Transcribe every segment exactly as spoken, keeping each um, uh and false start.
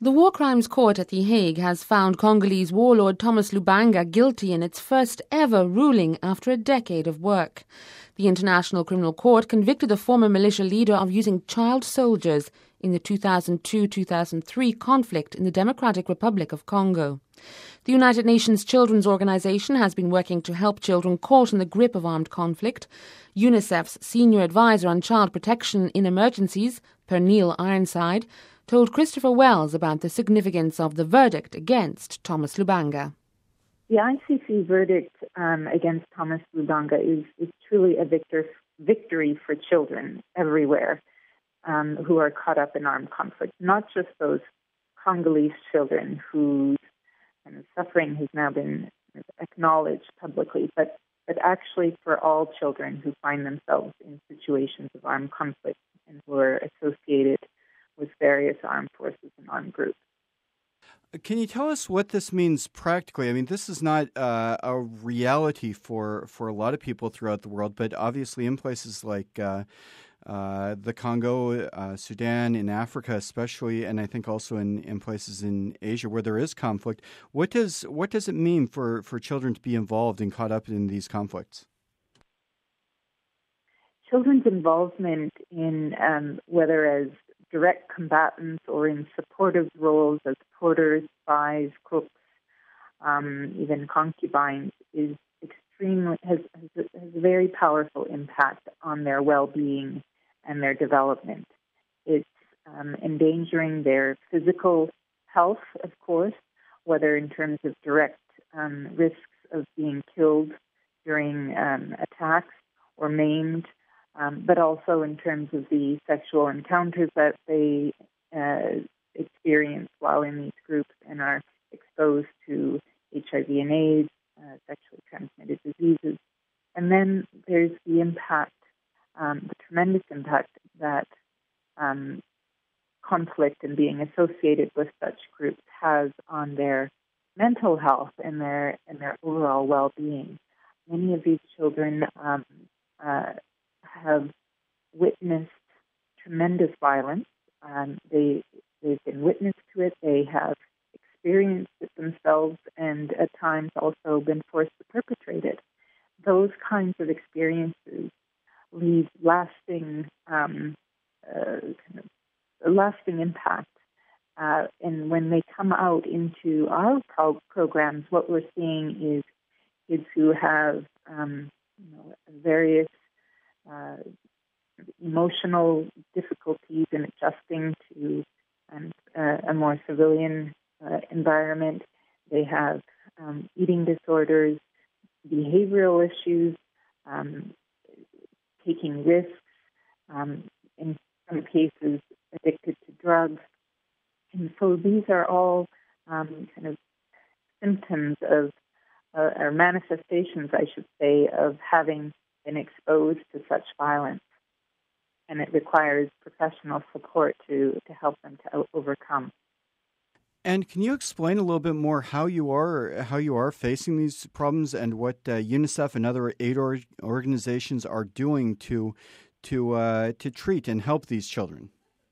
The War Crimes Court at The Hague has found Congolese warlord Thomas Lubanga guilty in its first ever ruling after a decade of work. The International Criminal Court convicted the former militia leader of using child soldiers in the two thousand two to two thousand three conflict in the Democratic Republic of Congo. The United Nations Children's Organization has been working to help children caught in the grip of armed conflict. UNICEF's senior advisor on child protection in emergencies, Pernille Ironside, told Christopher Wells about the significance of the verdict against Thomas Lubanga. The I C C verdict um, against Thomas Lubanga is, is truly a victor, victory for children everywhere um, who are caught up in armed conflict, not just those Congolese children whose kind of suffering has now been acknowledged publicly, but, but actually for all children who find themselves in situations of armed conflict and who are associated with various armed forces and armed groups. Can you tell us what this means practically? I mean, this is not uh, a reality for, for a lot of people throughout the world, but obviously in places like uh, uh, the Congo, uh, Sudan, in Africa especially, and I think also in, in places in Asia where there is conflict, what does what does it mean for, for children to be involved and caught up in these conflicts? Children's involvement in um, whether as direct combatants or in supportive roles as porters, spies, cooks, um, even concubines, is extremely has, has, has a very powerful impact on their well-being and their development. It's um, endangering their physical health, of course, whether in terms of direct um, risks of being killed during um, attacks or maimed, Um, but also in terms of the sexual encounters that they uh, experience while in these groups and are exposed to H I V and AIDS, uh, sexually transmitted diseases. And then there's the impact, um, the tremendous impact that um, conflict and being associated with such groups has on their mental health and their and their overall well-being. Many of these children um, uh, have witnessed tremendous violence. Um, they, they've been witness to it. They have experienced it themselves and at times also been forced to perpetrate it. Those kinds of experiences leave lasting, um, uh, kind of a lasting impact. Uh, and when they come out into our pro- programs, what we're seeing is kids who have um, you know, various Uh, emotional difficulties in adjusting to um, uh, a more civilian uh, environment. They have um, eating disorders, behavioral issues, um, taking risks, um, in some cases addicted to drugs. And so these are all um, kind of symptoms of, uh, or manifestations, I should say, of having been exposed to such violence, and it requires professional support to, to help them to overcome. And can you explain a little bit more how you are how you are facing these problems and what uh, UNICEF and other aid or- organizations are doing to to uh, to treat and help these children?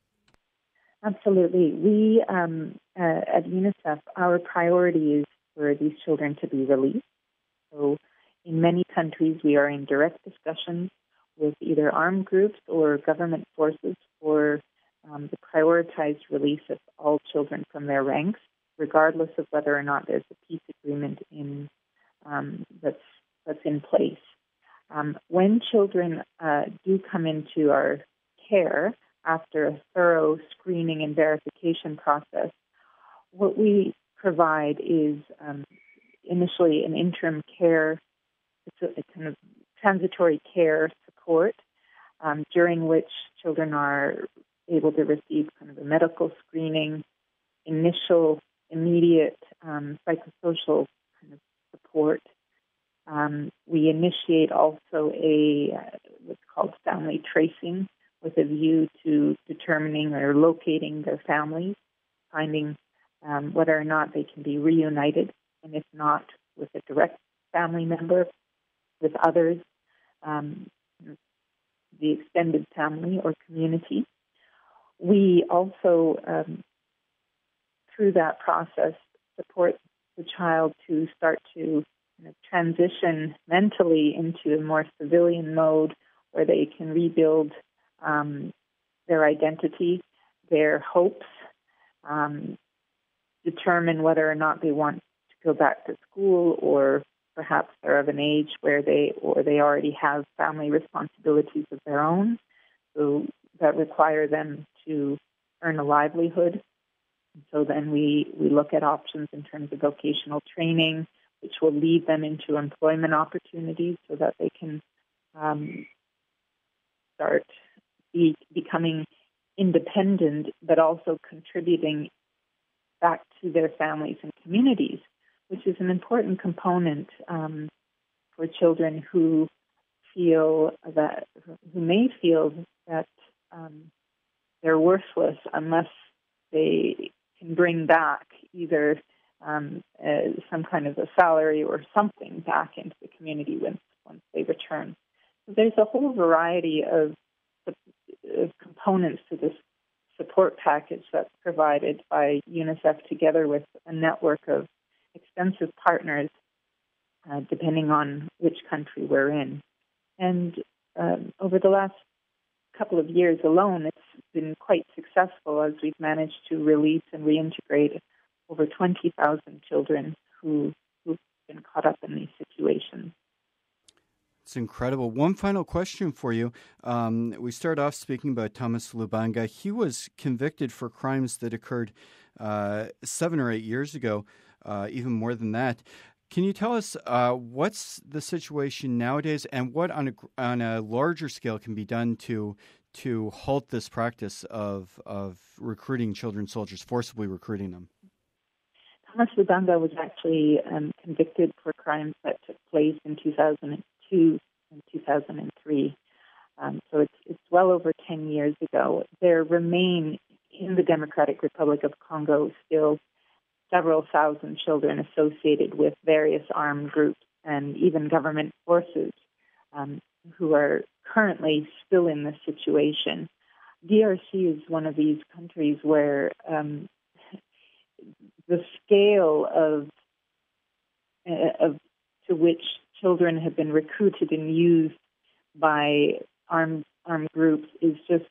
Absolutely, we um, uh, at UNICEF, our priority is for these children to be released. So, in many countries, we are in direct discussions with either armed groups or government forces for um, the prioritized release of all children from their ranks, regardless of whether or not there's a peace agreement in um, that's that's in place. Um, when children uh, do come into our care after a thorough screening and verification process, what we provide is um, initially an interim care. It's a, a kind of transitory care support um, during which children are able to receive kind of a medical screening, initial, immediate um, psychosocial kind of support. Um, we initiate also a uh, what's called family tracing with a view to determining or locating their families, finding um, whether or not they can be reunited, and if not, with a direct family member, with others, um, the extended family or community. We also um, through that process, support the child to start to you know, transition mentally into a more civilian mode where they can rebuild um, their identity, their hopes, um, determine whether or not they want to go back to school, or perhaps they're of an age where they or they already have family responsibilities of their own, so that require them to earn a livelihood. So then we, we look at options in terms of vocational training, which will lead them into employment opportunities so that they can um, start be, becoming independent, but also contributing back to their families and communities, which is an important component um, for children who feel that, who may feel that um, they're worthless unless they can bring back either um, uh, some kind of a salary or something back into the community when, once they return. So there's a whole variety of, of components to this support package that's provided by UNICEF together with a network of extensive partners, uh, depending on which country we're in. And um, over the last couple of years alone, it's been quite successful as we've managed to release and reintegrate over twenty thousand children who, who've been caught up in these situations. It's incredible. One final question for you. Um, we start off speaking about Thomas Lubanga. He was convicted for crimes that occurred uh, seven or eight years ago, uh, even more than that. Can you tell us uh, what's the situation nowadays, and what on a, on a larger scale can be done to to halt this practice of of recruiting children soldiers, forcibly recruiting them? Thomas Lubanga was actually um, convicted for crimes that took place in two thousand two and two thousand three. Um, so it's, it's well over ten years ago. There remain in the Democratic Republic of Congo still several thousand children associated with various armed groups and even government forces um, who are currently still in this situation. D R C is one of these countries where um, the scale of, uh, of to which children have been recruited and used by armed armed groups is just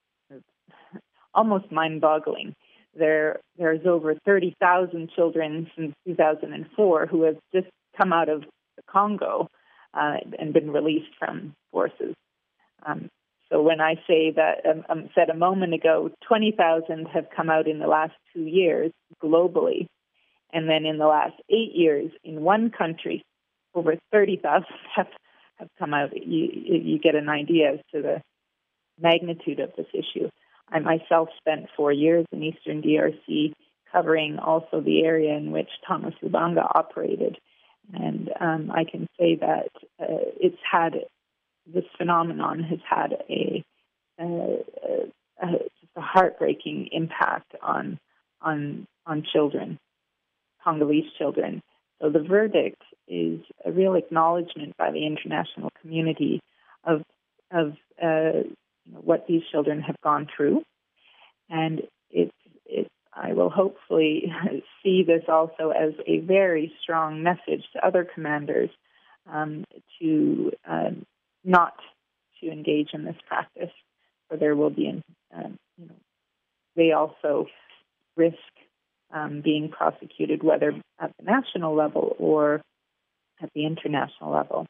almost mind-boggling. There, there's over thirty thousand children since two thousand four who have just come out of the Congo uh, and been released from forces. Um, so when I say that, um, um, said a moment ago, twenty thousand have come out in the last two years globally, and then in the last eight years in one country, over thirty thousand have, have come out. You, you get an idea as to the magnitude of this issue. I myself spent four years in eastern D R C, covering also the area in which Thomas Lubanga operated. And um, I can say that uh, it's had, this phenomenon has had a, a, a, just a heartbreaking impact on, on, on children, Congolese children. So the verdict is a real acknowledgement by the international community of, of uh, you know, what these children have gone through. And it's, it's, I will hopefully see this also as a very strong message to other commanders um, to uh, not to engage in this practice, or there will be, um, you know, they also risk um, being prosecuted, whether at the national level or at the international level.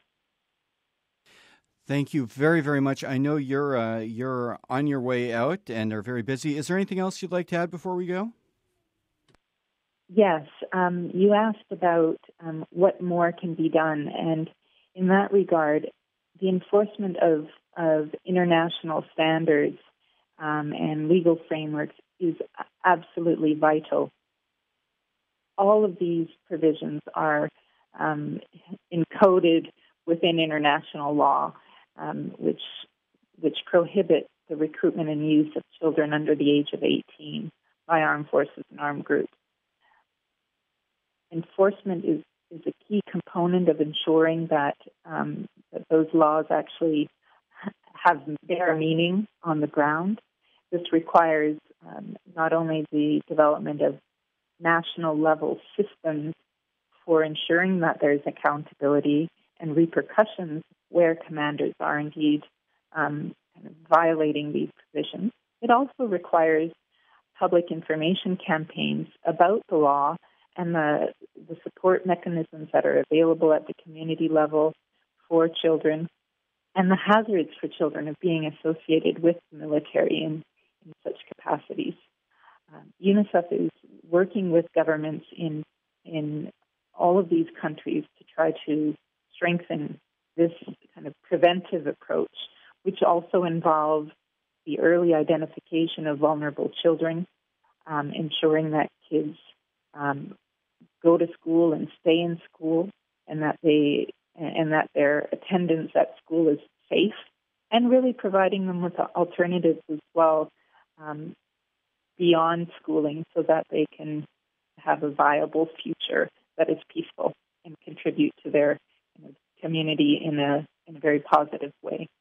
Thank you very, very much. I know you're uh, you're on your way out and are very busy. Is there anything else you'd like to add before we go? Yes. Um, you asked about um, what more can be done, and in that regard, the enforcement of, of international standards um, and legal frameworks is absolutely vital. All of these provisions are um, encoded within international law. Um, which which prohibit the recruitment and use of children under the age of eighteen by armed forces and armed groups. Enforcement is, is a key component of ensuring that, um, that those laws actually have bear meaning on the ground. This requires um, not only the development of national level systems for ensuring that there's accountability and repercussions where commanders are indeed um, kind of violating these provisions. It also requires public information campaigns about the law and the, the support mechanisms that are available at the community level for children and the hazards for children of being associated with the military in, in such capacities. Um, UNICEF is working with governments in in all of these countries to try to strengthen this kind of preventive approach, which also involves the early identification of vulnerable children, um, ensuring that kids um, go to school and stay in school, and that they and that their attendance at school is safe, and really providing them with alternatives as well um, beyond schooling, so that they can have a viable future that is peaceful and contribute to their you know, community in a in a very positive way.